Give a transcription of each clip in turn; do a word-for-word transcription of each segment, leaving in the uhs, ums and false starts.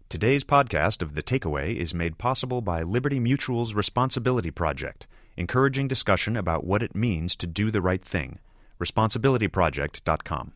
Today's podcast of The Takeaway is made possible by Liberty Mutual's Responsibility Project, encouraging discussion about what it means to do the right thing. responsibility project dot com.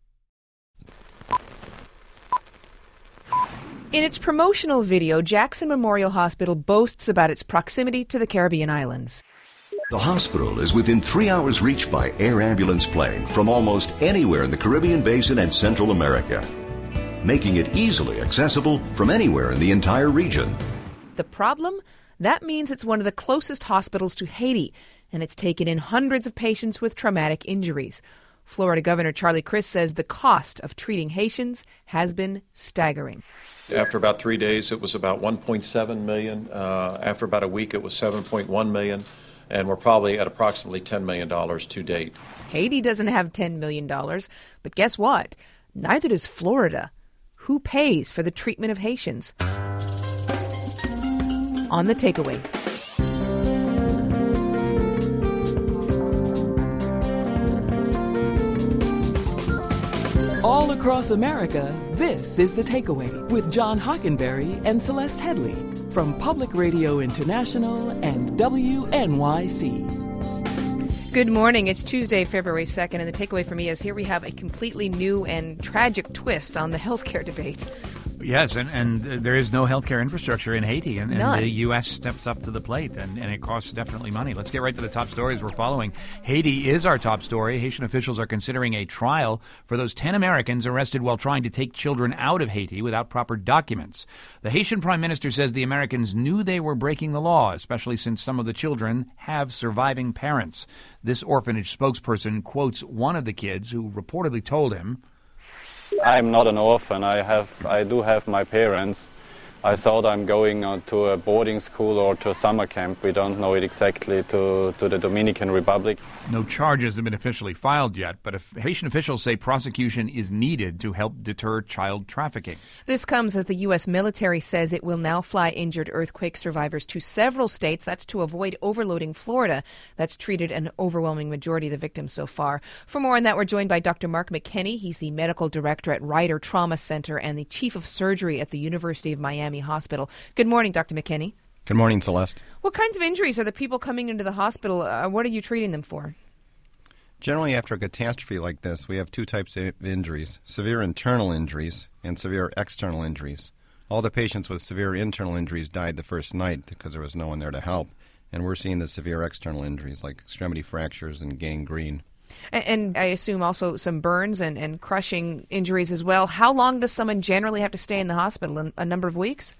In its promotional video, Jackson Memorial Hospital boasts about its proximity to the Caribbean islands. The hospital is within three hours' reach by air ambulance plane from almost anywhere in the Caribbean Basin and Central America, making it easily accessible from anywhere in the entire region. The problem? That means it's one of the closest hospitals to Haiti, and it's taken in hundreds of patients with traumatic injuries. Florida Governor Charlie Crist says the cost of treating Haitians has been staggering. After about three days, it was about one point seven million dollars. Uh, after about a week, it was seven point one million dollars. And we're probably at approximately ten million dollars to date. Haiti doesn't have ten million dollars, but guess what? Neither does Florida. Who pays for the treatment of Haitians? On The Takeaway. All across America, this is The Takeaway with John Hockenberry and Celeste Headley from Public Radio International and W N Y C. Good morning. It's Tuesday, February second, and the takeaway for me is here we have a completely new and tragic twist on the healthcare debate. Yes, and, and there is no healthcare infrastructure in Haiti, and, and the U S steps up to the plate, and, and it costs definitely money. Let's get right to the top stories we're following. Haiti is our top story. Haitian officials are considering a trial for those ten Americans arrested while trying to take children out of Haiti without proper documents. The Haitian prime minister says the Americans knew they were breaking the law, especially since some of the children have surviving parents. This orphanage spokesperson quotes one of the kids who reportedly told him, I'm not an orphan. I have, I do have my parents. I thought I'm going uh, to a boarding school or to a summer camp. We don't know it exactly, to, to the Dominican Republic. No charges have been officially filed yet, but if Haitian officials say prosecution is needed to help deter child trafficking. This comes as the U S military says it will now fly injured earthquake survivors to several states. That's to avoid overloading Florida. That's treated an overwhelming majority of the victims so far. For more on that, we're joined by Doctor Mark McKinney. He's the medical director at Ryder Trauma Center and the chief of surgery at the University of Miami Hospital. Good morning, Doctor McKinney. Good morning, Celeste. What kinds of injuries are the people coming into the hospital? Uh, what are you treating them for? Generally, after a catastrophe like this, we have two types of injuries, severe internal injuries and severe external injuries. All the patients with severe internal injuries died the first night because there was no one there to help, and we're seeing the severe external injuries like extremity fractures and gangrene. And, and I assume also some burns and, and crushing injuries as well. How long does someone generally have to stay in the hospital? In a number of weeks?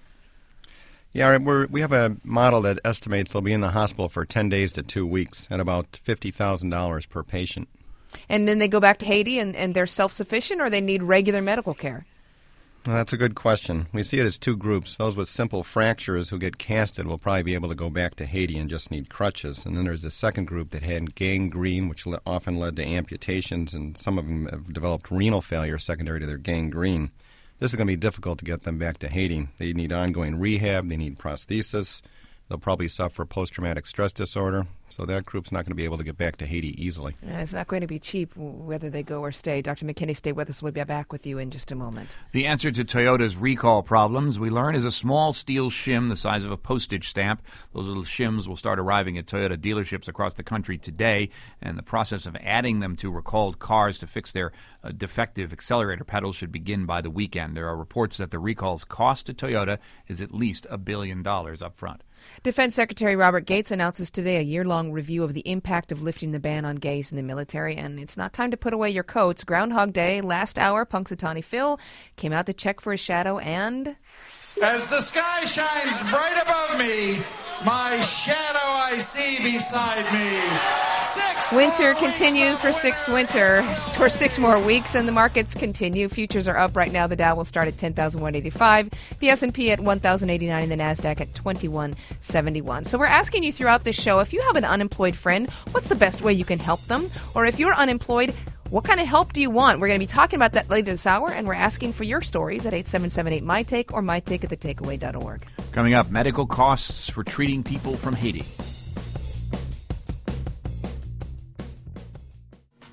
Yeah, we're, we have a model that estimates they'll be in the hospital for ten days to two weeks at about fifty thousand dollars per patient. And then they go back to Haiti and, and they're self-sufficient, or they need regular medical care? Well, that's a good question. We see it as two groups. Those with simple fractures who get casted will probably be able to go back to Haiti and just need crutches. And then there's a second group that had gangrene, which le- often led to amputations, and some of them have developed renal failure secondary to their gangrene. This is going to be difficult to get them back to Haiti. They need ongoing rehab. They need prosthesis. They'll probably suffer post-traumatic stress disorder. So that group's not going to be able to get back to Haiti easily. Uh, it's not going to be cheap whether they go or stay. Doctor McKinney, stay with us. We'll be back with you in just a moment. The answer to Toyota's recall problems, we learn, is a small steel shim the size of a postage stamp. Those little shims will start arriving at Toyota dealerships across the country today, and the process of adding them to recalled cars to fix their uh, defective accelerator pedals should begin by the weekend. There are reports that the recall's cost to Toyota is at least a billion dollars up front. Defense Secretary Robert Gates announces today a year-long review of the impact of lifting the ban on gays in the military, and it's not time to put away your coats. Groundhog Day, last hour, Punxsutawney Phil came out to check for his shadow, and as the sky shines bright above me, my shadow I see beside me. Six winter continues for six winter for six more weeks, and the markets continue. Futures are up right now. The Dow will start at ten thousand one hundred eighty-five, the S and P at one thousand eighty-nine, and the Nasdaq at twenty-one seventy-one. So we're asking you throughout this show, if you have an unemployed friend, what's the best way you can help them? Or if you're unemployed, what kind of help do you want? We're going to be talking about that later this hour, and we're asking for your stories at eight seven seven eight, M Y Take or my take at the takeaway dot org. Coming up, medical costs for treating people from Haiti.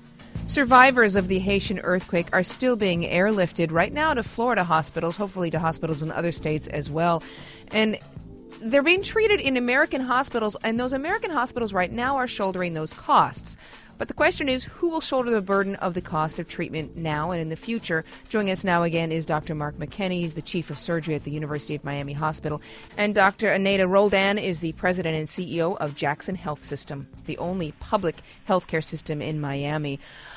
Survivors of the Haitian earthquake are still being airlifted right now to Florida hospitals, hopefully to hospitals in other states as well. And they're being treated in American hospitals, and those American hospitals right now are shouldering those costs. But the question is, who will shoulder the burden of the cost of treatment now and in the future? Joining us now again is Doctor Mark McKenney. He's the chief of surgery at the University of Miami Hospital. And Doctor Aneta Roldan is the president and C E O of Jackson Health System, the only public healthcare system in Miami.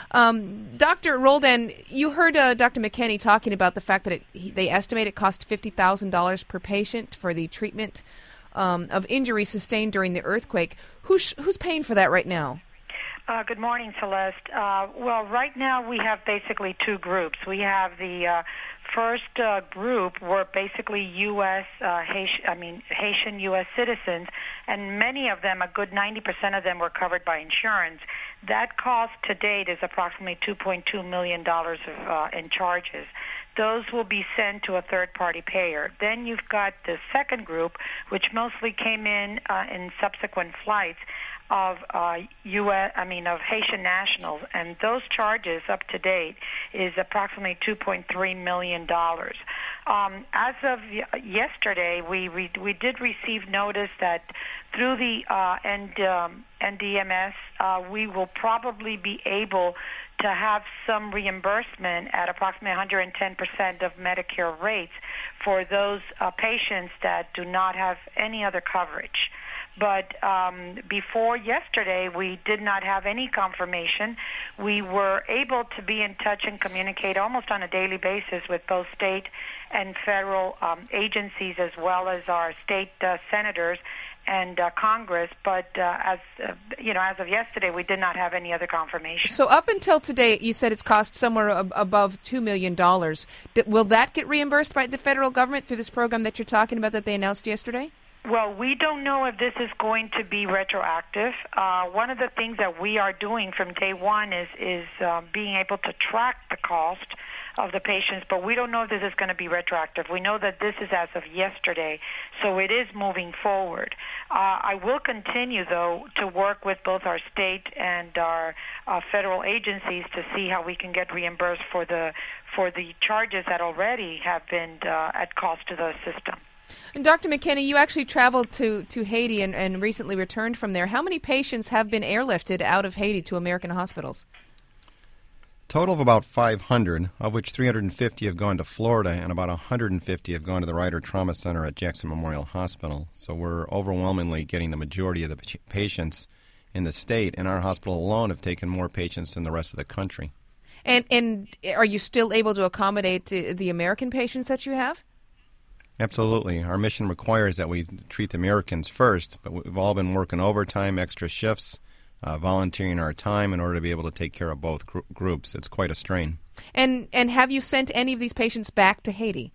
Um, Doctor Roldan, you heard uh, Doctor McKenney talking about the fact that it, he, they estimate it cost fifty thousand dollars per patient for the treatment um, of injuries sustained during the earthquake. Who's, who's paying for that right now? Uh, good morning, Celeste. Uh, well, right now we have basically two groups. We have the uh, first uh, group were basically U S Uh, Haitian, I mean Haitian U S citizens, and many of them, a good ninety percent of them, were covered by insurance. That cost to date is approximately two point two million dollars of, uh, in charges. Those will be sent to a third-party payer. Then you've got the second group, which mostly came in uh, in subsequent flights of uh, U S, I mean of Haitian nationals, and those charges up to date is approximately two point three million dollars. Um, as of y- yesterday, we re- we did receive notice that through the uh, N- um, N D M S, uh, we will probably be able to have some reimbursement at approximately one hundred ten percent of Medicare rates for those uh, patients that do not have any other coverage. But um, before yesterday, we did not have any confirmation. We were able to be in touch and communicate almost on a daily basis with both state and federal um, agencies, as well as our state uh, senators and uh, Congress. But uh, as uh, you know, as of yesterday, we did not have any other confirmation. So up until today, you said it's cost somewhere ab- above two million dollars. D- will that get reimbursed by the federal government through this program that you're talking about that they announced yesterday? Well, we don't know if this is going to be retroactive. Uh, one of the things that we are doing from day one is is uh, being able to track the cost of the patients, but we don't know if this is going to be retroactive. We know that this is as of yesterday, so it is moving forward. Uh, I will continue, though, to work with both our state and our uh, federal agencies to see how we can get reimbursed for the for the charges that already have been uh, at cost to the system. And Doctor McKenney, you actually traveled to, to Haiti and, and recently returned from there. How many patients have been airlifted out of Haiti to American hospitals? Total of about five hundred, of which three hundred fifty have gone to Florida and about one hundred fifty have gone to the Ryder Trauma Center at Jackson Memorial Hospital. So we're overwhelmingly getting the majority of the patients in the state, and our hospital alone have taken more patients than the rest of the country. And, and are you still able to accommodate uh, the American patients that you have? Absolutely. Our mission requires that we treat the Americans first, but we've all been working overtime, extra shifts, uh, volunteering our time in order to be able to take care of both gr- groups. It's quite a strain. And and have you sent any of these patients back to Haiti?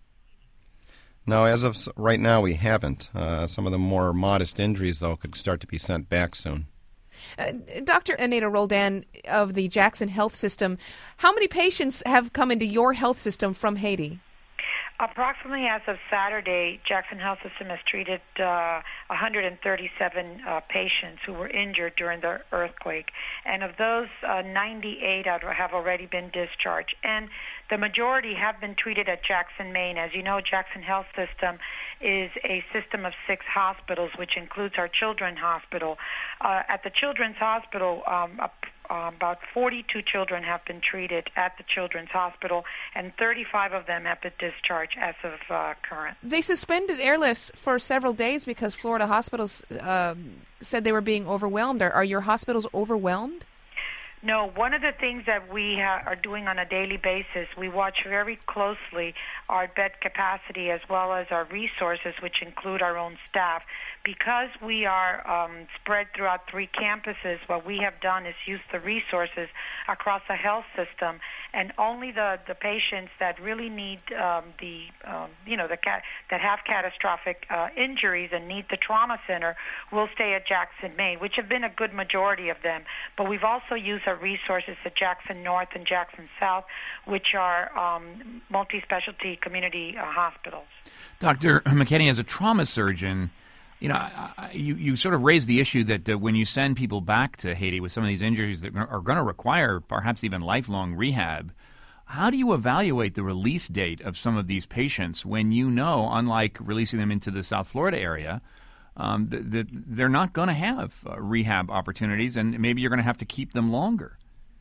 No, as of right now, we haven't. Uh, some of the more modest injuries, though, could start to be sent back soon. Uh, Doctor Aneta Roldan of the Jackson Health System, how many patients have come into your health system from Haiti? Approximately as of Saturday, Jackson Health System has treated uh, one hundred thirty-seven uh, patients who were injured during the earthquake. And of those, uh, ninety-eight have already been discharged. And the majority have been treated at Jackson, Maine. As you know, Jackson Health System is a system of six hospitals, which includes our Children's Hospital. Uh, at the Children's Hospital, um, a Uh, about forty-two children have been treated at the Children's Hospital, and thirty-five of them have been discharged as of uh, current. They suspended airlifts for several days because Florida hospitals uh, said they were being overwhelmed. Are, are your hospitals overwhelmed? No, one of the things that we ha- are doing on a daily basis, we watch very closely our bed capacity as well as our resources, which include our own staff. Because we are um, spread throughout three campuses, what we have done is use the resources across the health system, and only the, the patients that really need um, the, um, you know, the cat- that have catastrophic uh, injuries and need the trauma center will stay at Jackson, Maine, which have been a good majority of them. But we've also used our resources at Jackson North and Jackson South, which are um, multi-specialty community uh, hospitals. Doctor McKenney, as a trauma surgeon, You know, I, I, you, you sort of raised the issue that uh, when you send people back to Haiti with some of these injuries that are going to require perhaps even lifelong rehab, how do you evaluate the release date of some of these patients when you know, unlike releasing them into the South Florida area, um, that, that they're not going to have uh, rehab opportunities, and maybe you're going to have to keep them longer?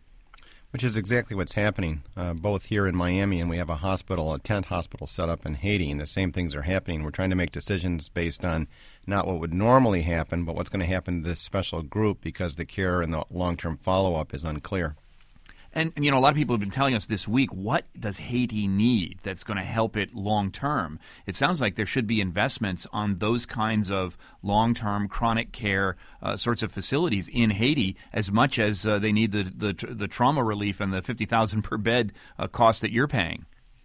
Which is exactly what's happening, uh, both here in Miami, and we have a hospital, a tent hospital set up in Haiti, and the same things are happening. We're trying to make decisions based on not what would normally happen, but what's going to happen to this special group because the care and the long-term follow-up is unclear. And, and, you know, a lot of people have been telling us this week, what does Haiti need that's going to help it long term? It sounds like there should be investments on those kinds of long-term chronic care uh, sorts of facilities in Haiti as much as uh, they need the, the the trauma relief and the fifty thousand dollars per bed uh, cost that you're paying.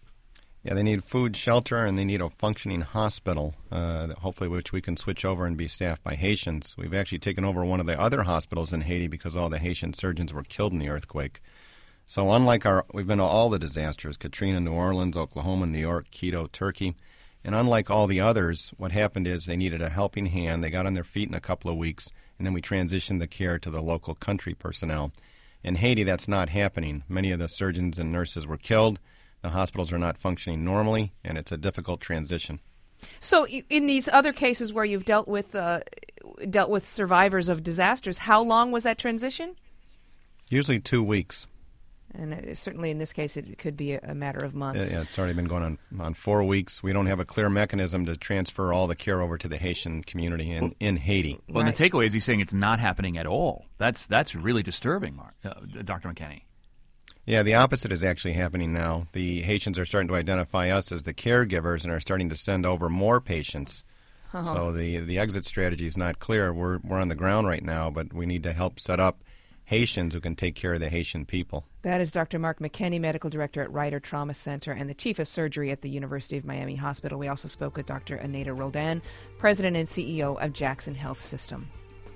Yeah, they need food, shelter, and they need a functioning hospital, uh, hopefully which we can switch over and be staffed by Haitians. We've actually taken over one of the other hospitals in Haiti because all the Haitian surgeons were killed in the earthquake. So unlike our, we've been to all the disasters, Katrina, New Orleans, Oklahoma, New York, Quito, Turkey, and unlike all the others, what happened is they needed a helping hand. They got on their feet in a couple of weeks, and then we transitioned the care to the local country personnel. In Haiti, that's not happening. Many of the surgeons and nurses were killed. The hospitals are not functioning normally, and it's a difficult transition. So in these other cases where you've dealt with uh, dealt with survivors of disasters, how long was that transition? Usually two weeks. And uh, certainly in this case, it could be a, a matter of months. Yeah, it's already been going on on four weeks. We don't have a clear mechanism to transfer all the care over to the Haitian community in, well, in Haiti. Well, right. The takeaway is he's saying it's not happening at all. That's that's really disturbing, Mark, uh, Doctor McKenney. Yeah, the opposite is actually happening now. The Haitians are starting to identify us as the caregivers and are starting to send over more patients. Uh-huh. So the the exit strategy is not clear. We're we're on the ground right now, but we need to help set up Haitians who can take care of the Haitian people. That is Doctor Mark McKenney, Medical Director at Ryder Trauma Center and the Chief of Surgery at the University of Miami Hospital. We also spoke with Doctor Aneta Roldan, President and C E O of Jackson Health System.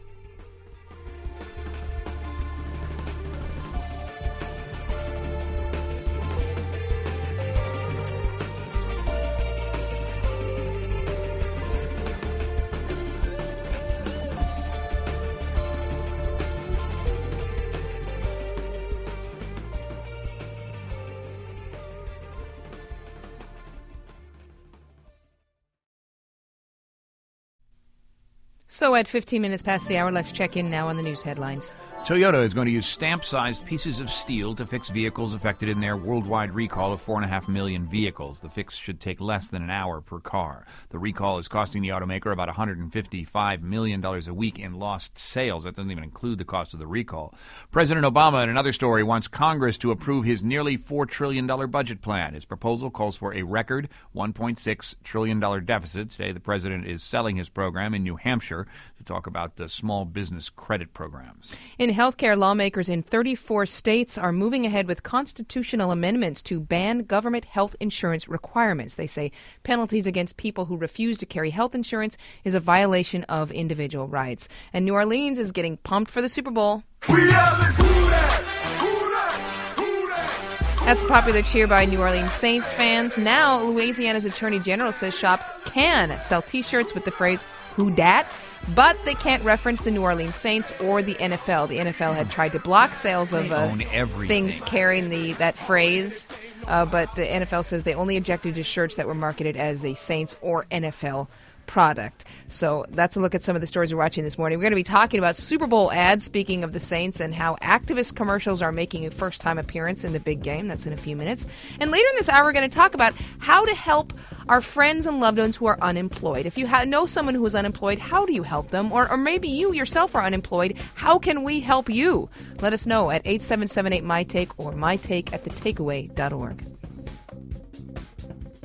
So at fifteen minutes past the hour, let's check in now on the news headlines. Toyota is going to use stamp-sized pieces of steel to fix vehicles affected in their worldwide recall of four point five million vehicles. The fix should take less than an hour per car. The recall is costing the automaker about one hundred fifty-five million dollars a week in lost sales. That doesn't even include the cost of the recall. President Obama, in another story, wants Congress to approve his nearly four trillion dollars budget plan. His proposal calls for a record one point six trillion dollars deficit. Today, the president is selling his program in New Hampshire to talk about the small business credit programs. In healthcare, lawmakers in thirty-four states are moving ahead with constitutional amendments to ban government health insurance requirements. They say penalties against people who refuse to carry health insurance is a violation of individual rights. And New Orleans is getting pumped for the Super Bowl. We are the Who Dat, Who Dat, Who Dat. That's a popular cheer by New Orleans Saints fans. Now, Louisiana's Attorney General says shops can sell T-shirts with the phrase "Who Dat," but they can't reference the New Orleans Saints or the N F L. The N F L had tried to block sales of uh, things carrying the that phrase, uh, but the N F L says they only objected to shirts that were marketed as a Saints or N F L product. So that's a look at some of the stories we're watching this morning. We're going to be talking about Super Bowl ads, speaking of the Saints, and how activist commercials are making a first-time appearance in the big game. That's in a few minutes. And later in this hour, we're going to talk about how to help our friends and loved ones who are unemployed. If you ha- know someone who is unemployed, how do you help them? Or, or maybe you yourself are unemployed. How can we help you? Let us know at eight seven seven eight, M Y Take or my take at the takeaway dot org.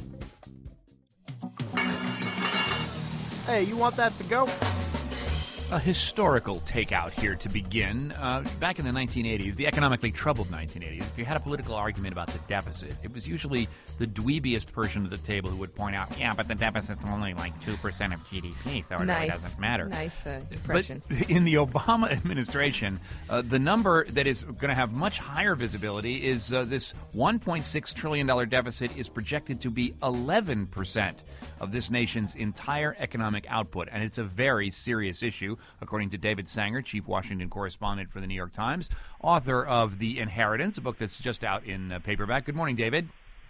Hey, you want that to go? A historical takeout here to begin. Uh, back in the nineteen eighties, the economically troubled nineteen eighties, if you had a political argument about the deficit, it was usually the dweebiest person at the table who would point out, yeah, but the deficit's only like two percent of G D P, so it nice. really doesn't matter. Nice uh, impression. But in the Obama administration, uh, the number that is going to have much higher visibility is uh, this one point six trillion dollars deficit is projected to be eleven percent of this nation's entire economic output, and it's a very serious issue, according to David Sanger, chief Washington correspondent for the New York Times, author of The Inheritance, a book that's just out in uh, paperback. Good morning, David.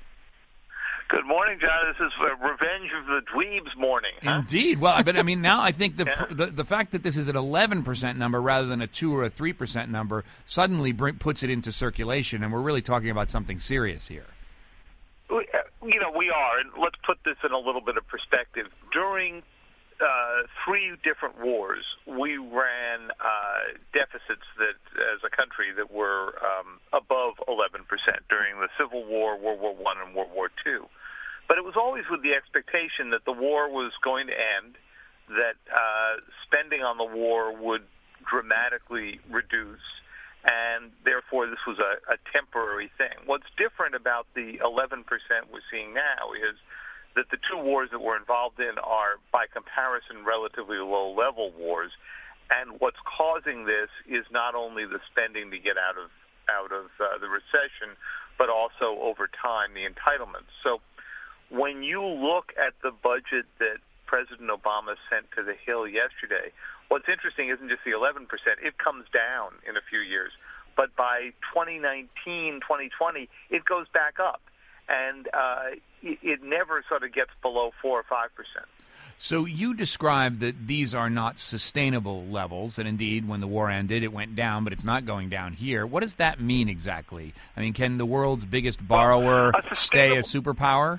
Good morning, John. This is uh, Revenge of the Dweebs morning. Huh? Indeed. Well, but I mean, now I think the, yeah. the the fact that this is an eleven percent number rather than a two or a three percent number suddenly bring, puts it into circulation, and we're really talking about something serious here. You know, we are, and let's put this in a little bit of perspective. During uh, three different wars, we ran uh, deficits that, as a country, that were um, above eleven percent during the Civil War, World War One, and World War Two. But it was always with the expectation that the war was going to end, that uh, spending on the war would dramatically reduce, and therefore this was a, a temporary thing. What's different about the eleven percent we're seeing now is that the two wars that we're involved in are, by comparison, relatively low-level wars, and what's causing this is not only the spending to get out of out of uh, the recession, but also, over time, the entitlements. So when you look at the budget that President Obama sent to the Hill yesterday, what's interesting isn't just the eleven percent. It comes down in a few years. But by twenty nineteen, twenty twenty, it goes back up. And uh, it, it never sort of gets below four or five percent. So you described that these are not sustainable levels, and indeed, when the war ended, it went down, but it's not going down here. What does that mean exactly? I mean, can the world's biggest borrower well, a stay a superpower?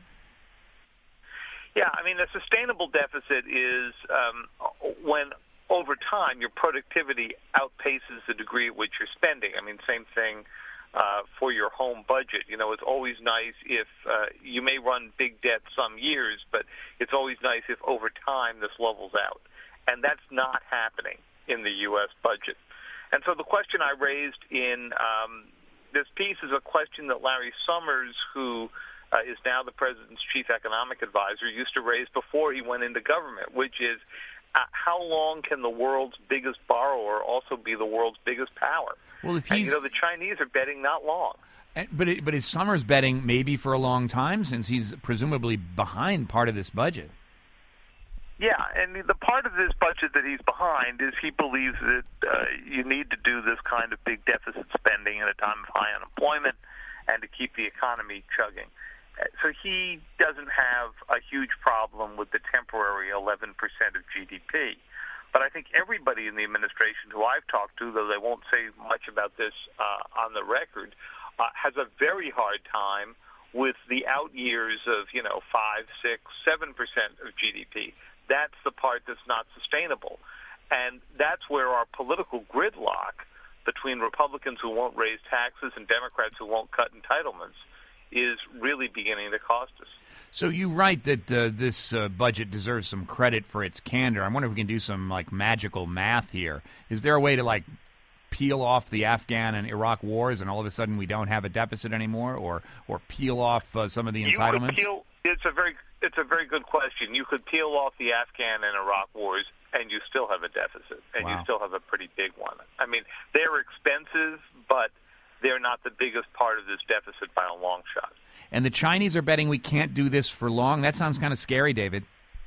Yeah, I mean, a sustainable deficit is um, when, over time, your productivity outpaces the degree at which you're spending. I mean, same thing uh, for your home budget. You know, it's always nice if uh, you may run big debt some years, but it's always nice if, over time, this levels out. And that's not happening in the U S budget. And so the question I raised in um, this piece is a question that Larry Summers, who Uh, is now the president's chief economic advisor, used to raise before he went into government, which is uh, how long can the world's biggest borrower also be the world's biggest power? Well, if he's, and, you know, the Chinese are betting not long. But it, but is Summers betting maybe for a long time, since he's presumably behind part of this budget? Yeah, and the part of this budget that he's behind is he believes that uh, you need to do this kind of big deficit spending at a time of high unemployment and to keep the economy chugging. So he doesn't have a huge problem with the temporary eleven percent of G D P. But I think everybody in the administration who I've talked to, though they won't say much about this uh, on the record, uh, has a very hard time with the out years of, you know, five, six, seven percent of G D P. That's the part that's not sustainable. And that's where our political gridlock between Republicans who won't raise taxes and Democrats who won't cut entitlements is really beginning to cost us. So you write that uh, this uh, budget deserves some credit for its candor. I wonder if we can do some like magical math here. Is there a way to like peel off the Afghan and Iraq wars and all of a sudden we don't have a deficit anymore, or or peel off uh, some of the entitlements? You could peel, it's a very it's a very good question. You could peel off the Afghan and Iraq wars and you still have a deficit, and wow. you still have a pretty big one. I mean, they're expensive, but they're not the biggest part of this deficit by a long shot. And the Chinese are betting we can't do this for long? That sounds kind of scary, David.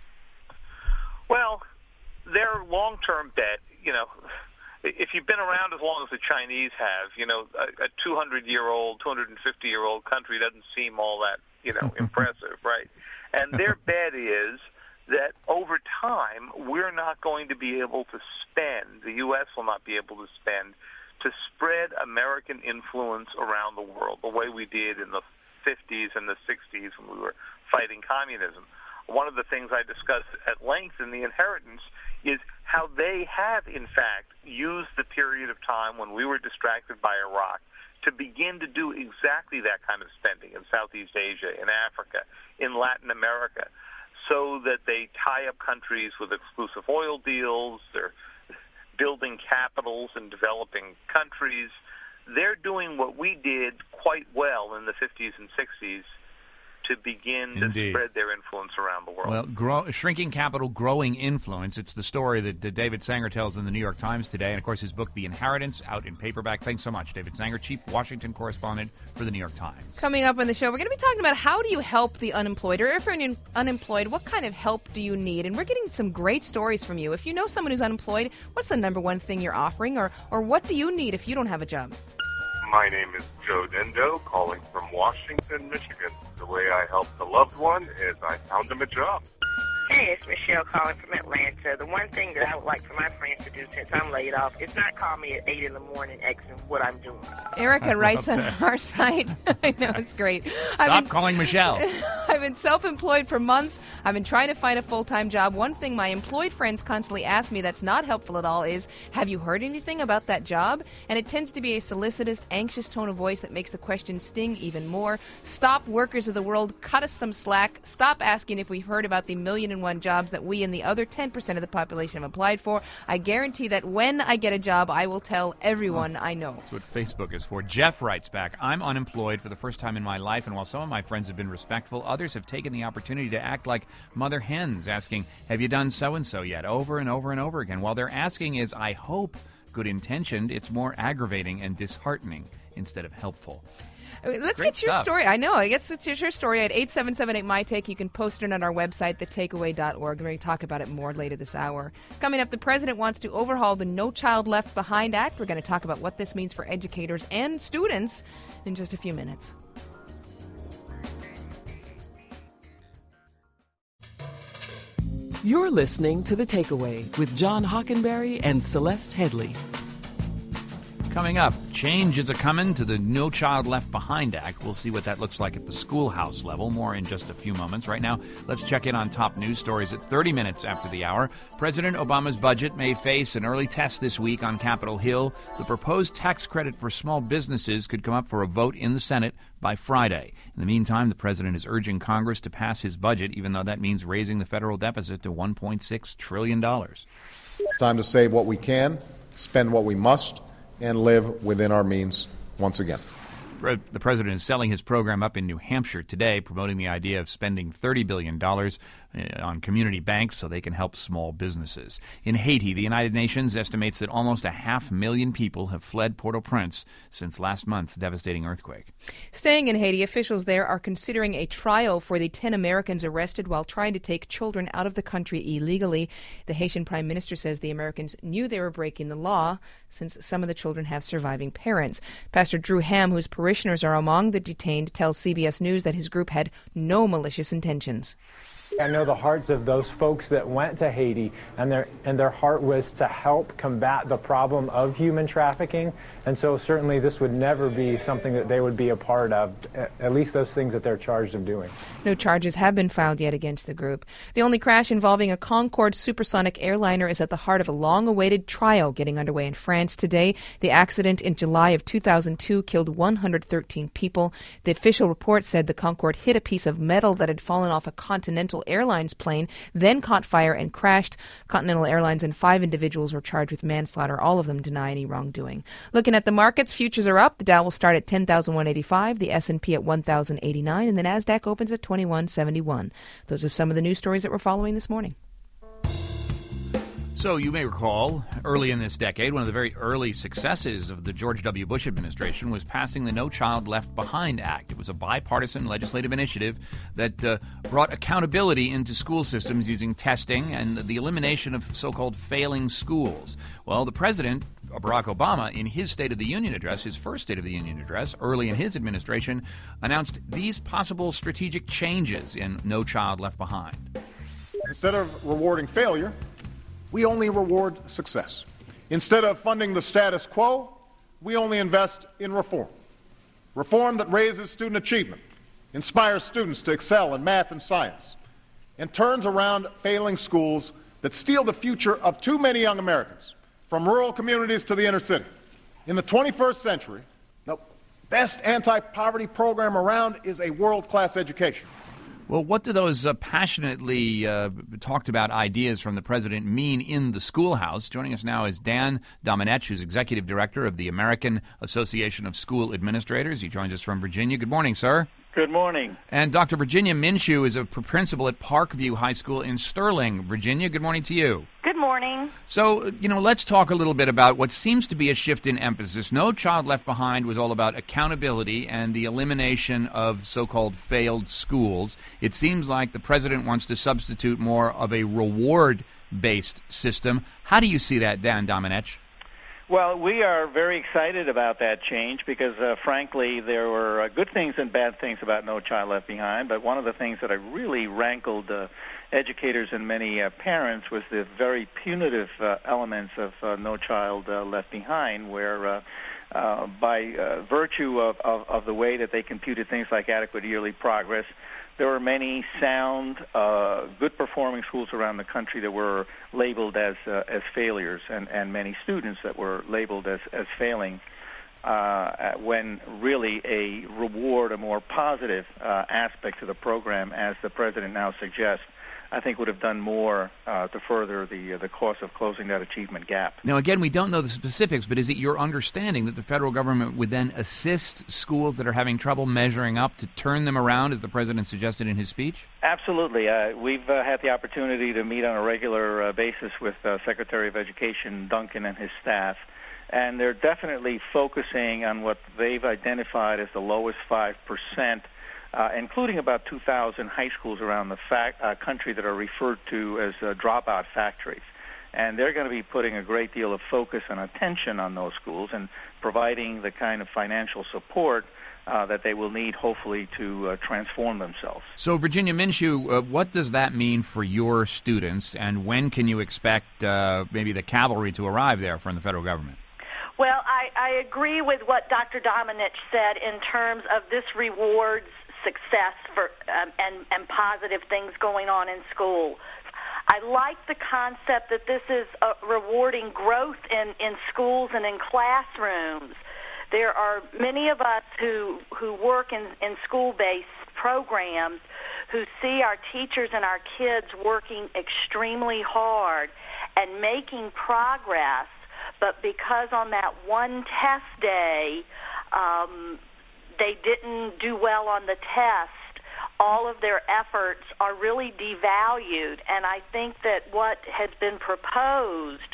Well, their long-term bet, you know, if you've been around as long as the Chinese have, you know, a, a two hundred year old, two hundred fifty year old country doesn't seem all that, you know, impressive, right? And their bet is that over time, we're not going to be able to spend, the U S will not be able to spend, to spread American influence around the world the way we did in the fifties and the sixties when we were fighting communism. One of the things I discussed at length in The Inheritance is how they have, in fact, used the period of time when we were distracted by Iraq to begin to do exactly that kind of spending in Southeast Asia, in Africa, in Latin America, so that they tie up countries with exclusive oil deals. They're building capitals in developing countries. They're doing what we did quite well in the fifties and sixties to begin Indeed. to spread their influence around the world. Well, grow, shrinking capital, growing influence. It's the story that, that David Sanger tells in the New York Times today. And, of course, his book, The Inheritance, out in paperback. Thanks so much, David Sanger, Chief Washington Correspondent for the New York Times. Coming up on the show, we're going to be talking about how do you help the unemployed, or if you're un- unemployed, what kind of help do you need? And we're getting some great stories from you. If you know someone who's unemployed, what's the number one thing you're offering, or, or what do you need if you don't have a job? My name is Joe Dendo, calling from Washington, Michigan. The way I helped a loved one is I found him a job. Hey, it's Michelle calling from Atlanta. The one thing that I would like for my friends to do since I'm laid off is not call me at eight in the morning asking what I'm doing. Erica writes on our site. I know, it's great. Stop been, calling Michelle. I've been self-employed for months. I've been trying to find a full-time job. One thing my employed friends constantly ask me that's not helpful at all is, have you heard anything about that job? And it tends to be a solicitous, anxious tone of voice that makes the question sting even more. Stop, workers of the world. Cut us some slack. Stop asking if we've heard about the million and one jobs that we and the other ten percent of the population have applied for. I guarantee that when I get a job, I will tell everyone I know. That's what Facebook is for. Jeff writes back, I'm unemployed for the first time in my life, and while some of my friends have been respectful, others have taken the opportunity to act like mother hens, asking, have you done so-and-so yet? Over and over and over again. While their asking is, I hope, good-intentioned, it's more aggravating and disheartening instead of helpful. Let's Great get your stuff. story. I know. I guess it's your story at eight seven seven eight M Y Take. You can post it on our website, the takeaway dot org. We're going to talk about it more later this hour. Coming up, the president wants to overhaul the No Child Left Behind Act. We're going to talk about what this means for educators and students in just a few minutes. You're listening to The Takeaway with John Hockenberry and Celeste Headley. Coming up, change is a-coming to the No Child Left Behind Act. We'll see what that looks like at the schoolhouse level. More in just a few moments. Right now, let's check in on top news stories at thirty minutes after the hour. President Obama's budget may face an early test this week on Capitol Hill. The proposed tax credit for small businesses could come up for a vote in the Senate by Friday. In the meantime, the president is urging Congress to pass his budget, even though that means raising the federal deficit to one point six trillion dollars. It's time to save what we can, spend what we must, and live within our means once again. The president is selling his program up in New Hampshire today, promoting the idea of spending thirty billion dollars on community banks so they can help small businesses. In Haiti, the United Nations estimates that almost a half million people have fled Port-au-Prince since last month's devastating earthquake. Staying in Haiti, officials there are considering a trial for the ten Americans arrested while trying to take children out of the country illegally. The Haitian prime minister says the Americans knew they were breaking the law since some of the children have surviving parents. Pastor Drew Ham, whose parishioners are among the detained, tells C B S News that his group had no malicious intentions. I know the hearts of those folks that went to Haiti, and their and their heart was to help combat the problem of human trafficking. And so certainly this would never be something that they would be a part of, at least those things that they're charged of doing. No charges have been filed yet against the group. The only crash involving a Concorde supersonic airliner is at the heart of a long-awaited trial getting underway in France today. The accident in July of two thousand two killed one hundred thirteen people. The official report said the Concorde hit a piece of metal that had fallen off a Continental Airlines plane, then caught fire and crashed. Continental Airlines and five individuals were charged with manslaughter. All of them deny any wrongdoing. Looking at the markets, futures are up. The Dow will start at ten thousand one hundred eighty-five, the S and P at one thousand eighty-nine, and the Nasdaq opens at twenty-one seventy-one. Those are some of the news stories that we're following this morning. So you may recall, early in this decade, one of the very early successes of the George W. Bush administration was passing the No Child Left Behind Act. It was a bipartisan legislative initiative that uh, brought accountability into school systems using testing and the elimination of so-called failing schools. Well, the president, Barack Obama, in his State of the Union address, his first State of the Union address, early in his administration, announced these possible strategic changes in No Child Left Behind. Instead of rewarding failure, we only reward success. Instead of funding the status quo, we only invest in reform. Reform that raises student achievement, inspires students to excel in math and science, and turns around failing schools that steal the future of too many young Americans, from rural communities to the inner city. In the twenty-first century, the best anti-poverty program around is a world-class education. Well, what do those uh, passionately uh, talked about ideas from the president mean in the schoolhouse? Joining us now is Dan Domenech, who's executive director of the American Association of School Administrators. He joins us from Virginia. Good morning, sir. Good morning. And Doctor Virginia Minshew is a principal at Parkview High School in Sterling, Virginia. Good morning to you. Good morning. So, you know, let's talk a little bit about what seems to be a shift in emphasis. No Child Left Behind was all about accountability and the elimination of so-called failed schools. It seems like the president wants to substitute more of a reward-based system. How do you see that, Dan Domenech? Well, we are very excited about that change because, uh, frankly, there were uh, good things and bad things about No Child Left Behind, but one of the things that I really rankled uh, educators and many uh, parents was the very punitive uh, elements of uh, No Child uh, Left Behind, where uh, uh, by uh, virtue of, of, of the way that they computed things like adequate yearly progress, there were many sound, uh, good-performing schools around the country that were labeled as uh, as failures, and, and many students that were labeled as, as failing, uh, when really a reward, a more positive uh, aspect to the program, as the president now suggests, I think would have done more uh, to further the uh, the cause of closing that achievement gap. Now, again, we don't know the specifics, but is it your understanding that the federal government would then assist schools that are having trouble measuring up to turn them around, as the president suggested in his speech? Absolutely. Uh, we've uh, had the opportunity to meet on a regular uh, basis with uh, Secretary of Education Duncan and his staff, and they're definitely focusing on what they've identified as the lowest five percent, Uh, including about two thousand high schools around the fac- uh, country that are referred to as uh, dropout factories. And they're going to be putting a great deal of focus and attention on those schools and providing the kind of financial support uh, that they will need, hopefully, to uh, transform themselves. So, Virginia Minshew, uh, what does that mean for your students, and when can you expect uh, maybe the cavalry to arrive there from the federal government? Well, I, I agree with what Doctor Domenech said in terms of this rewards success for um, and, and positive things going on in school. I like the concept that this is uh, rewarding growth in, in schools and in classrooms. There are many of us who, who work in, in school-based programs who see our teachers and our kids working extremely hard and making progress, but because on that one test day, um, they didn't do well on the test, all of their efforts are really devalued. And I think that what has been proposed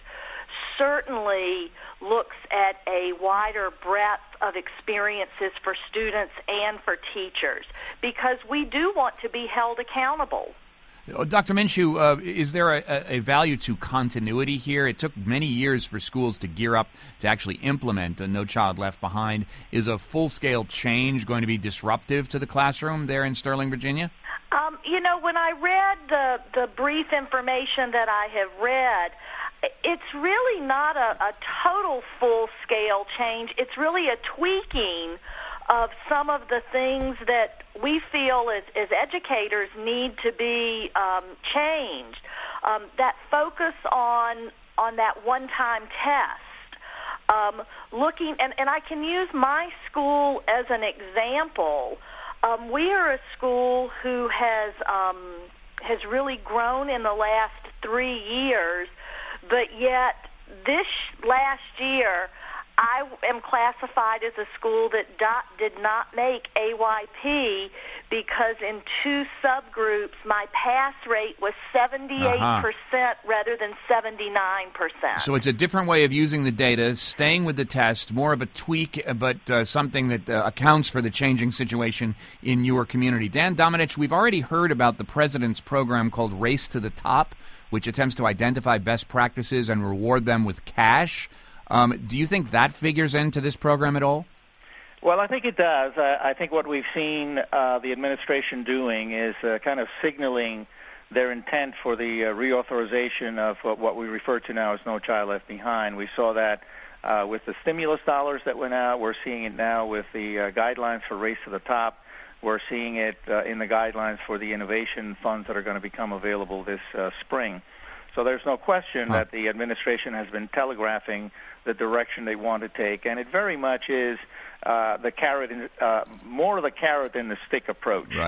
certainly looks at a wider breadth of experiences for students and for teachers, because we do want to be held accountable. Doctor Minshew, uh, is there a, a value to continuity here? It took many years for schools to gear up to actually implement a No Child Left Behind. Is a full-scale change going to be disruptive to the classroom there in Sterling, Virginia? Um, you know, when I read the, the brief information that I have read, it's really not a, a total full-scale change. It's really a tweaking of some of the things that we feel as, as educators need to be um, changed. Um, that focus on on that one-time test. Um, looking, and, and I can use my school as an example. Um, we are a school who has um, has really grown in the last three years, but yet this last year, I am classified as a school that do, did not make A Y P because in two subgroups my pass rate was seventy-eight percent uh-huh. rather than seventy-nine percent. So it's a different way of using the data, staying with the test, more of a tweak, but uh, something that uh, accounts for the changing situation in your community. Dan Domenech, we've already heard about the president's program called Race to the Top, which attempts to identify best practices and reward them with cash. Um, do you think that figures into this program at all? Well, I think it does. Uh, I think what we've seen uh, the administration doing is uh, kind of signaling their intent for the uh, reauthorization of uh, what we refer to now as No Child Left Behind. We saw that uh, with the stimulus dollars that went out. We're seeing it now with the uh, guidelines for Race to the Top. We're seeing it uh, in the guidelines for the innovation funds that are going to become available this uh, spring. So there's no question huh. that the administration has been telegraphing the direction they want to take, and it very much is uh, the carrot, in, uh, more of the carrot than the stick approach. Right.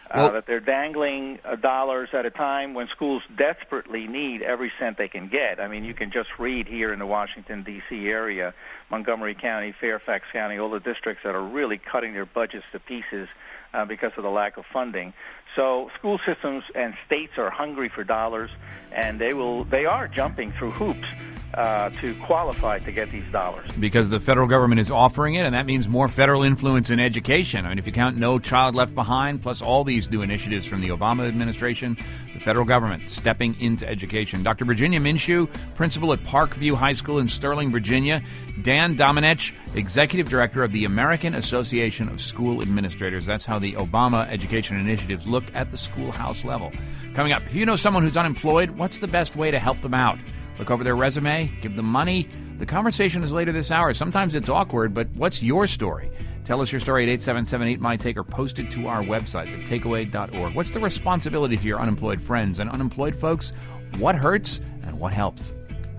Uh, well, that they're dangling uh, dollars at a time when schools desperately need every cent they can get. I mean, you can just read here in the Washington, D C area, Montgomery County, Fairfax County, all the districts that are really cutting their budgets to pieces uh, because of the lack of funding. So school systems and states are hungry for dollars, and they will they are jumping through hoops Uh, to qualify to get these dollars. Because the federal government is offering it, and that means more federal influence in education. I mean, if you count No Child Left Behind, plus all these new initiatives from the Obama administration, the federal government stepping into education. Doctor Virginia Minshew, principal at Parkview High School in Sterling, Virginia. Dan Domenech, executive director of the American Association of School Administrators. That's how the Obama education initiatives look at the schoolhouse level. Coming up, if you know someone who's unemployed, what's the best way to help them out? Look over their resume, give them money. The conversation is later this hour. Sometimes it's awkward, but what's your story? Tell us your story at eight seven seven eight, M Y Take or post it to our website, the takeaway dot org. What's the responsibility to your unemployed friends and unemployed folks? What hurts and what helps?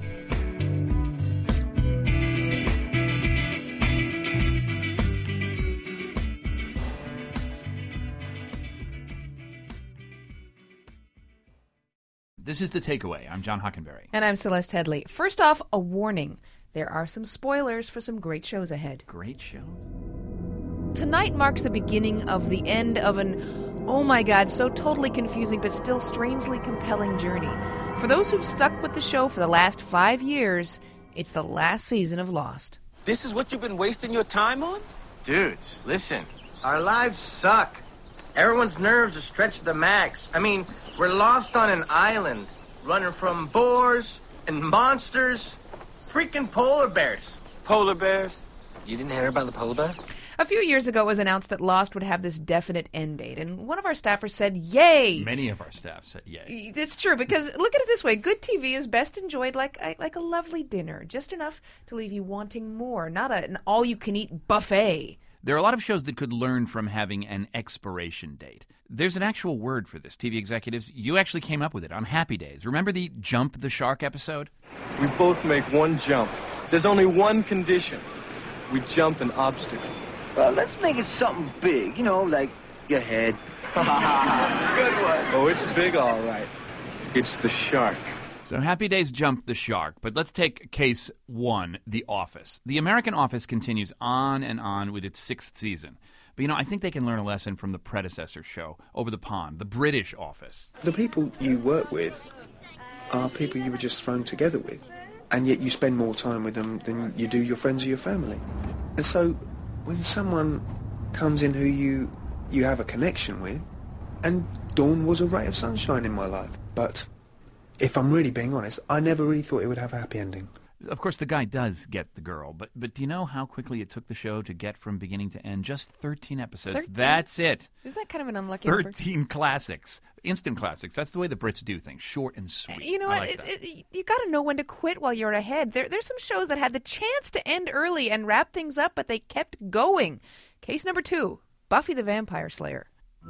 This is The Takeaway. I'm John Hockenberry. And I'm Celeste Headley. First off, a warning. There are some spoilers for some great shows ahead. Great shows. Tonight marks the beginning of the end of an, oh my God, so totally confusing but still strangely compelling journey. For those who've stuck with the show for the last five years, it's the last season of Lost. This is what you've been wasting your time on? Dudes, listen. Our lives suck. Everyone's nerves are stretched to the max. I mean, we're lost on an island, running from boars and monsters, freaking polar bears. Polar bears? You didn't hear about the polar bear? A few years ago, it was announced that Lost would have this definite end date, and one of our staffers said, yay! Many of our staff said yay. It's true, because look at it this way. Good T V is best enjoyed like like a lovely dinner, just enough to leave you wanting more, not a, an all-you-can-eat buffet. There are a lot of shows that could learn from having an expiration date. There's an actual word for this, T V executives. You actually came up with it on Happy Days. Remember the Jump the Shark episode? We both make one jump. There's only one condition. We jump an obstacle. Well, let's make it something big, you know, like your head. Good one. Oh, it's big, all right. It's the shark. So Happy Days jumped the shark, but let's take case one, The Office. The American Office continues on and on with its sixth season. But, you know, I think they can learn a lesson from the predecessor show, Over the Pond, the British Office. The people you work with are people you were just thrown together with, and yet you spend more time with them than you do your friends or your family. And so when someone comes in who you, you have a connection with, and Dawn was a ray of sunshine in my life, but if I'm really being honest, I never really thought it would have a happy ending. Of course, the guy does get the girl, but but do you know how quickly it took the show to get from beginning to end? Just thirteen episodes. thirteen? That's it. Isn't that kind of an unlucky thirteen number? classics. Instant classics. That's the way the Brits do things. Short and sweet. You know I what? like It, it, you got to know when to quit while you're ahead. There, there's some shows that had the chance to end early and wrap things up, but they kept going. Case number two, Buffy the Vampire Slayer.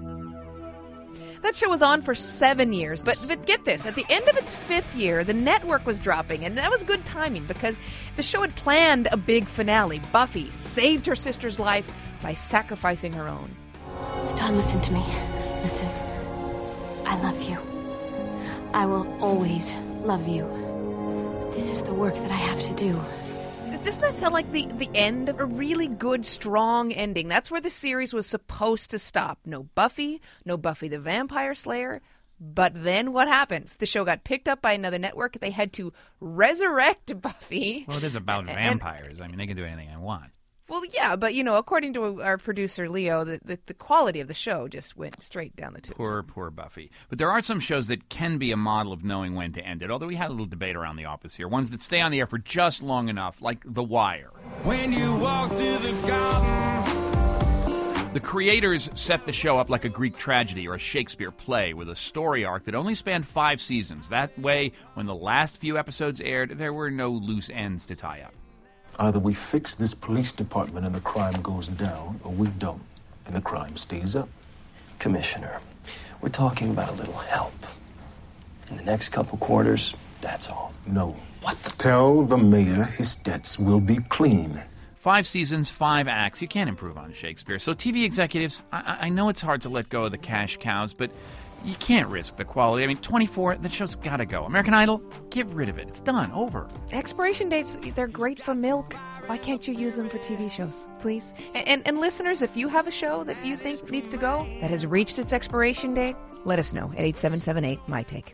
That show was on for seven years, but but get this, at the end of its fifth year, the network was dropping, and that was good timing because the show had planned a big finale. Buffy saved her sister's life by sacrificing her own. Don, listen to me. Listen. I love you. I will always love you. This is the work that I have to do. Doesn't that sound like the, the end of a really good, strong ending? That's where the series was supposed to stop. No Buffy, no Buffy the Vampire Slayer. But then what happens? The show got picked up by another network. They had to resurrect Buffy. Well, it is about and, vampires. I mean, they can do anything they want. Well, yeah, but, you know, according to our producer, Leo, the, the, the quality of the show just went straight down the tubes. Poor, poor Buffy. But there are some shows that can be a model of knowing when to end it, although we had a little debate around The Office here. Ones that stay on the air for just long enough, like The Wire. When you walk through the garden. The creators set the show up like a Greek tragedy or a Shakespeare play with a story arc that only spanned five seasons. That way, when the last few episodes aired, there were no loose ends to tie up. Either we fix this police department and the crime goes down, or we don't, and the crime stays up. Commissioner, we're talking about a little help. In the next couple quarters, that's all. No. What? Tell the mayor his debts will be clean. Five seasons, five acts. You can't improve on Shakespeare. So T V executives, I, I know it's hard to let go of the cash cows, but you can't risk the quality. I mean, twenty-four, the show's got to go. American Idol, get rid of it. It's done. Over. Expiration dates, they're great for milk. Why can't you use them for T V shows, please? And, and, and listeners, if you have a show that you think needs to go, that has reached its expiration date, let us know at eight seven seven eight, M Y Take.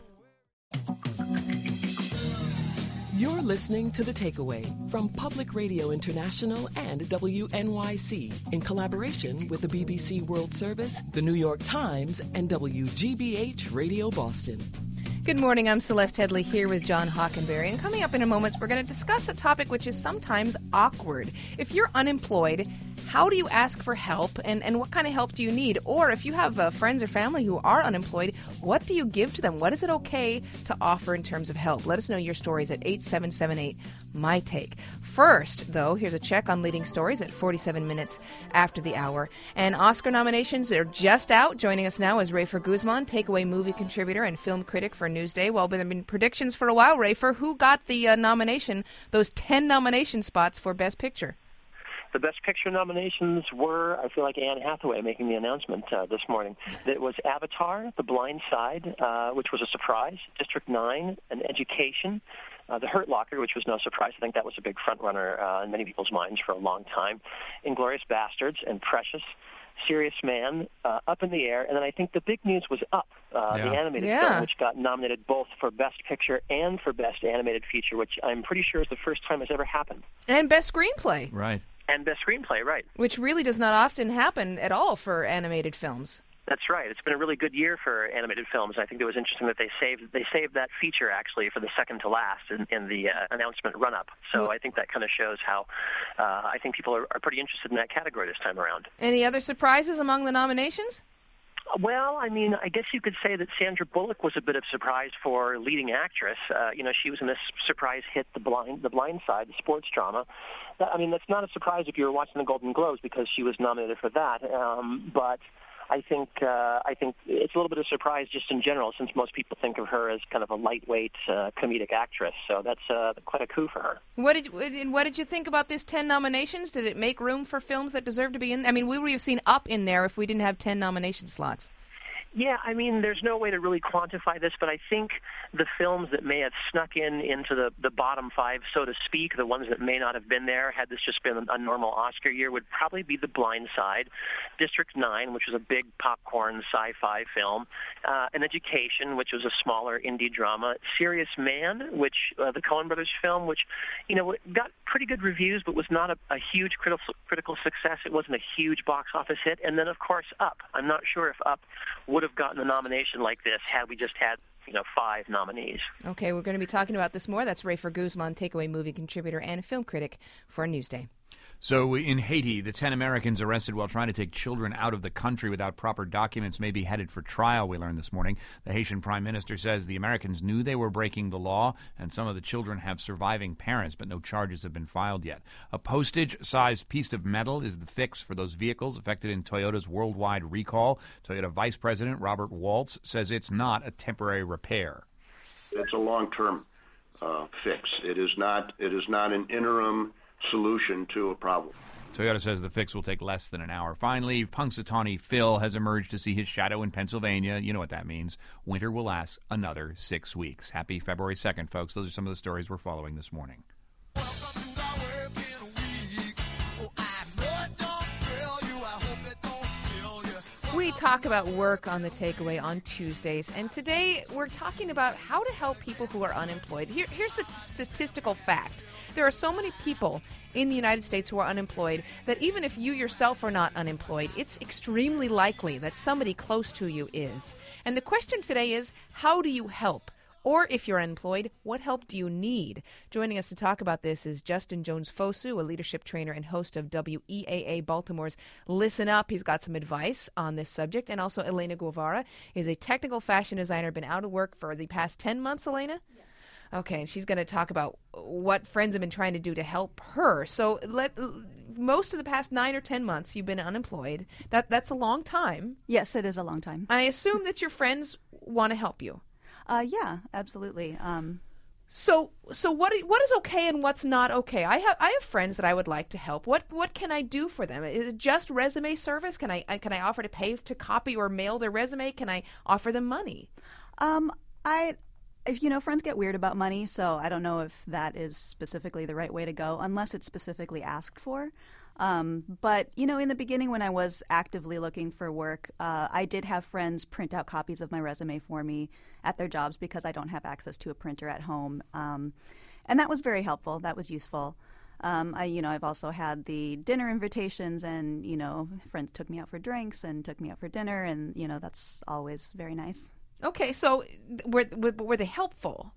You're listening to The Takeaway from Public Radio International and W N Y C in collaboration with the B B C World Service, the New York Times, and W G B H Radio Boston. Good morning, I'm Celeste Headley here with John Hockenberry, and coming up in a moment, we're going to discuss a topic which is sometimes awkward. If you're unemployed, how do you ask for help, and, and what kind of help do you need? Or if you have uh, friends or family who are unemployed, what do you give to them? What is it okay to offer in terms of help? Let us know your stories at eight seven seven eight, M Y Take. First, though, here's a check on leading stories at forty-seven minutes after the hour. And Oscar nominations are just out. Joining us now is Rafer Guzman, Takeaway movie contributor and film critic for Newsday. Well, there have been predictions for a while, Rafer. Who got the uh, nomination, those ten nomination spots for Best Picture? The Best Picture nominations were, I feel like Anne Hathaway making the announcement uh, this morning. It was Avatar, The Blind Side, uh, which was a surprise, District nine, An Education, uh, The Hurt Locker, which was no surprise. I think that was a big front-runner uh, in many people's minds for a long time, Inglourious Bastards, and Precious, Serious Man, uh, Up in the Air, and then I think the big news was Up, uh, yeah. the animated Yeah. film, which got nominated both for Best Picture and for Best Animated Feature, which I'm pretty sure is the first time it's ever happened. And Best Screenplay. Right. And Best Screenplay, right. Which really does not often happen at all for animated films. That's right. It's been a really good year for animated films. I think it was interesting that they saved they saved that feature actually for the second to last in, in the uh, announcement run-up. So Well- I think that kind of shows how uh, I think people are, are pretty interested in that category this time around. Any other surprises among the nominations? Well, I mean, I guess you could say that Sandra Bullock was a bit of surprise for leading actress. Uh, you know, she was in this surprise hit, The Blind, The Blind Side, the sports drama. That, I mean, that's not a surprise if you were watching the Golden Globes because she was nominated for that. Um, but I think uh, I think it's a little bit of a surprise just in general, since most people think of her as kind of a lightweight uh, comedic actress. So that's uh, quite a coup for her. What did and what did you think about this ten nominations? Did it make room for films that deserve to be in? I mean, we would have seen Up in there if we didn't have ten nomination slots. Yeah, I mean, there's no way to really quantify this, but I think the films that may have snuck in into the, the bottom five, so to speak, the ones that may not have been there, had this just been a normal Oscar year, would probably be The Blind Side, District nine, which was a big popcorn sci-fi film, uh, An Education, which was a smaller indie drama, Serious Man, which uh, the Coen Brothers film, which, you know, got pretty good reviews, but was not a, a huge critical critical success. It wasn't a huge box office hit. And then, of course, Up. I'm not sure if Up would have gotten a nomination like this had we just had, you know, five nominees. Okay, we're going to be talking about this more. That's Rafer Guzman, Takeaway movie contributor and film critic for Newsday. So in Haiti, the ten Americans arrested while trying to take children out of the country without proper documents may be headed for trial, we learned this morning. The Haitian prime minister says the Americans knew they were breaking the law, and some of the children have surviving parents, but no charges have been filed yet. A postage-sized piece of metal is the fix for those vehicles affected in Toyota's worldwide recall. Toyota Vice President Robert Waltz says it's not a temporary repair. It's a long-term uh, fix. It is not. It is not an interim solution to a problem. Toyota says the fix will take less than an hour. Finally, Punxsutawney Phil has emerged to see his shadow in Pennsylvania. You know what that means. Winter will last another six weeks. Happy February second, folks. Those are some of the stories we're following this morning. We talk about work on The Takeaway on Tuesdays, and today we're talking about how to help people who are unemployed. Here, here's the t- statistical fact. There are so many people in the United States who are unemployed that even if you yourself are not unemployed, it's extremely likely that somebody close to you is. And the question today is, how do you help? Or if you're unemployed, what help do you need? Joining us to talk about this is Justin Jones-Fosu, a leadership trainer and host of W E A A Baltimore's Listen Up. He's got some advice on this subject. And also Elena Guevara is a technical fashion designer, been out of work for the past ten months, Elena? Yes. Okay, and she's going to talk about what friends have been trying to do to help her. So let most of the past nine or ten months you've been unemployed. That That's a long time. Yes, it is a long time. I assume that your friends want to help you. Uh, yeah, absolutely. Um, So, so what what is okay and what's not okay? I have I have friends that I would like to help. What what can I do for them? Is it just resume service? Can I can I offer to pay to copy or mail their resume? Can I offer them money? Um, I, if you know, friends get weird about money, so I don't know if that is specifically the right way to go, unless it's specifically asked for. Um, but, you know, in the beginning when I was actively looking for work, uh, I did have friends print out copies of my resume for me at their jobs because I don't have access to a printer at home. Um, and that was very helpful. That was useful. Um, I, you know, I've also had the dinner invitations and, you know, friends took me out for drinks and took me out for dinner. And, you know, that's always very nice. Okay, so were, were, were they helpful?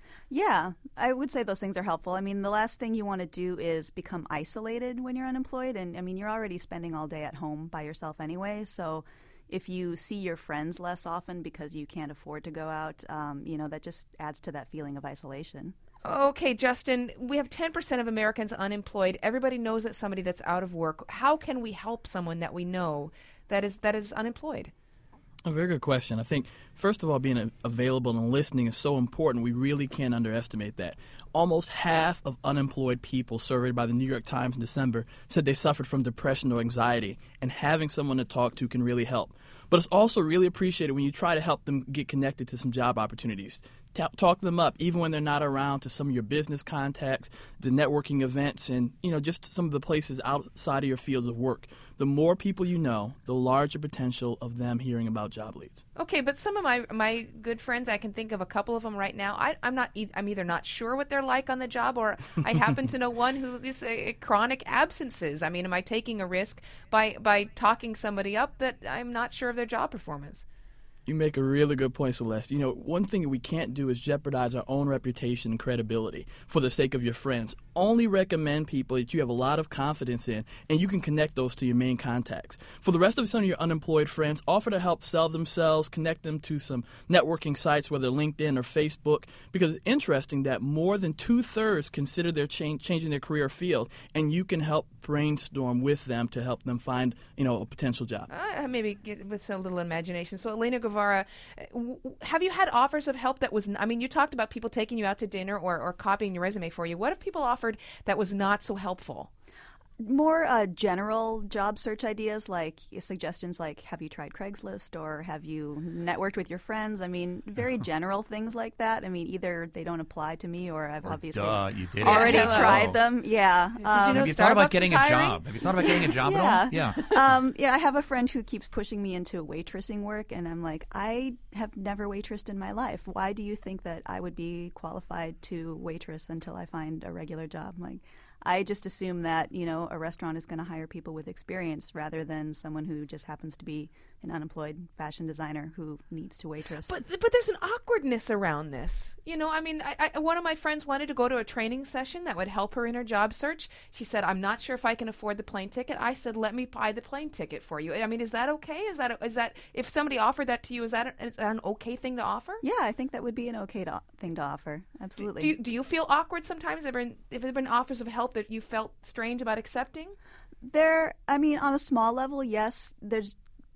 Yeah, I would say those things are helpful. I mean, the last thing you want to do is become isolated when you're unemployed. And, I mean, you're already spending all day at home by yourself anyway. So if you see your friends less often because you can't afford to go out, um, you know, that just adds to that feeling of isolation. Okay, Justin, we have ten percent of Americans unemployed. Everybody knows that somebody that's out of work. How can we help someone that we know that is that is unemployed? A very good question. I think, first of all, being available and listening is so important. We really can't underestimate that. Almost half of unemployed people surveyed by the New York Times in December said they suffered from depression or anxiety, and having someone to talk to can really help. But it's also really appreciated when you try to help them get connected to some job opportunities. Talk them up, even when they're not around, to some of your business contacts, the networking events, and, you know, just some of the places outside of your fields of work. The more people you know, the larger potential of them hearing about job leads. Okay, but some of my my good friends, I can think of a couple of them right now. I, I'm not. E- I'm either not sure what they're like on the job, or I happen to know one who is a, a chronic absences. I mean, am I taking a risk by by talking somebody up that I'm not sure of their job performance? You make a really good point, Celeste. You know, one thing that we can't do is jeopardize our own reputation and credibility for the sake of your friends. Only recommend people that you have a lot of confidence in, and you can connect those to your main contacts. For the rest of some of your unemployed friends, offer to help sell themselves, connect them to some networking sites, whether LinkedIn or Facebook, because it's interesting that more than two-thirds consider their change, changing their career field, and you can help brainstorm with them to help them find, you know, a potential job. Uh, maybe get with a little imagination. So, Elena Guevara, w- have you had offers of help that was, I mean, you talked about people taking you out to dinner or, or copying your resume for you. What if people offered that was not so helpful? More uh, general job search ideas, like suggestions like, have you tried Craigslist, or have you networked with your friends? I mean, very general things like that. I mean, either they don't apply to me, or I've or obviously duh, you did already it. tried them. Yeah. Did Um, you know Have you Starbucks thought about getting is a hiring? job? Have you thought about getting a job yeah. at all? Yeah. um, yeah, I have a friend who keeps pushing me into waitressing work, and I'm like, I have never waitressed in my life. Why do you think that I would be qualified to waitress until I find a regular job? Like, I just assume that, you know, a restaurant is going to hire people with experience rather than someone who just happens to be an unemployed fashion designer who needs to waitress. But but there's an awkwardness around this. You know, I mean, I, I, one of my friends wanted to go to a training session that would help her in her job search. She said, I'm not sure if I can afford the plane ticket. I said, let me buy the plane ticket for you. I mean, is that okay? Is that, is that if somebody offered that to you, is that, a, is that an okay thing to offer? Yeah, I think that would be an okay to, thing to offer. Absolutely. Do you, do you feel awkward sometimes? Have there been, have there been offers of help that you felt strange about accepting? There, I mean, on a small level, yes. There's,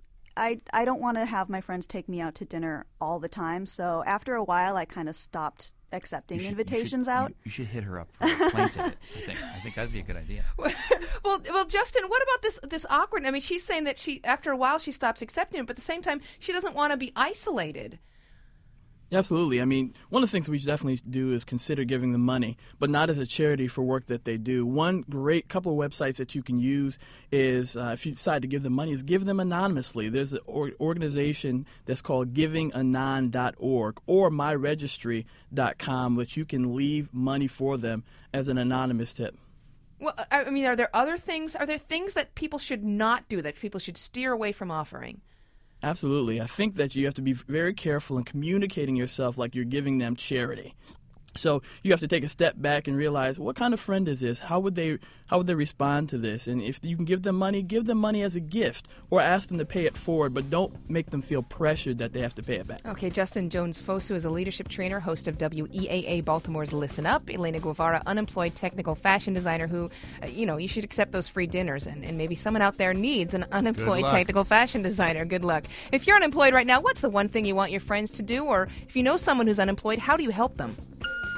I, I don't want to have my friends take me out to dinner all the time. So after a while, I kind of stopped accepting should, invitations you should, out. You, you should hit her up for a plane ticket. I think. I think that'd be a good idea. well, well, Justin, what about this this awkward? I mean, she's saying that she after a while she stops accepting it, but at the same time, she doesn't want to be isolated. Absolutely. I mean, one of the things we should definitely do is consider giving them money, but not as a charity for work that they do. One great couple of websites that you can use is, uh, if you decide to give them money, is give them anonymously. There's an or- organization that's called giving anon dot org or my registry dot com, which you can leave money for them as an anonymous tip. Well, I mean, are there other things? Are there things that people should not do, that people should steer away from offering? Absolutely. I think that you have to be very careful in communicating yourself like you're giving them charity. So you have to take a step back and realize, what kind of friend is this? How would they how would they respond to this? And if you can give them money, give them money as a gift or ask them to pay it forward, but don't make them feel pressured that they have to pay it back. Okay, Justin Jones-Fosu is a leadership trainer, host of W E A A Baltimore's Listen Up. Elena Guevara, unemployed technical fashion designer who, uh, you know, you should accept those free dinners. And, and maybe someone out there needs an unemployed technical fashion designer. Good luck. If you're unemployed right now, what's the one thing you want your friends to do? Or if you know someone who's unemployed, how do you help them?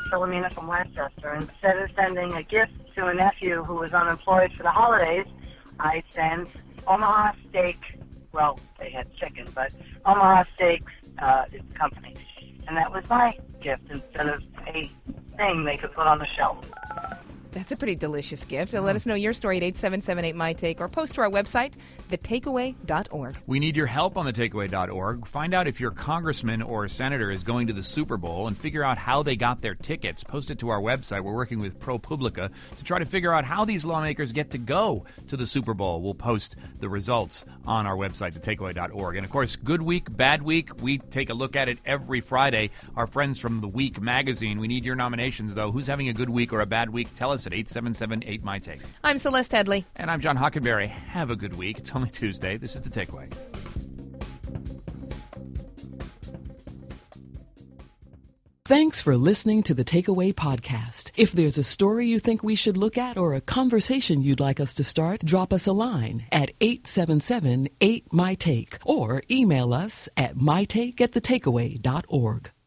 Philomena from Westchester. Instead of sending a gift to a nephew who was unemployed for the holidays, I sent Omaha Steak. Well, they had chicken, but Omaha Steaks uh, is the company. And that was my gift instead of a thing they could put on the shelf. That's a pretty delicious gift. Uh, let us know your story at eight seven seven eight my take or post to our website, the takeaway dot org. We need your help on the takeaway dot org. Find out if your congressman or senator is going to the Super Bowl and figure out how they got their tickets. Post it to our website. We're working with ProPublica to try to figure out how these lawmakers get to go to the Super Bowl. We'll post the results on our website, the takeaway dot org. And, of course, Good Week, Bad Week, we take a look at it every Friday. Our friends from The Week magazine. We need your nominations, though. Who's having a good week or a bad week? Tell us at eight seven seven eight my take. I'm Celeste Headley. And I'm John Hockenberry. Have a good week. It's only Tuesday. This is The Takeaway. Thanks for listening to the Takeaway Podcast. If there's a story you think we should look at or a conversation you'd like us to start, drop us a line at eight seven seven eight my take or email us at my take at the takeaway dot org.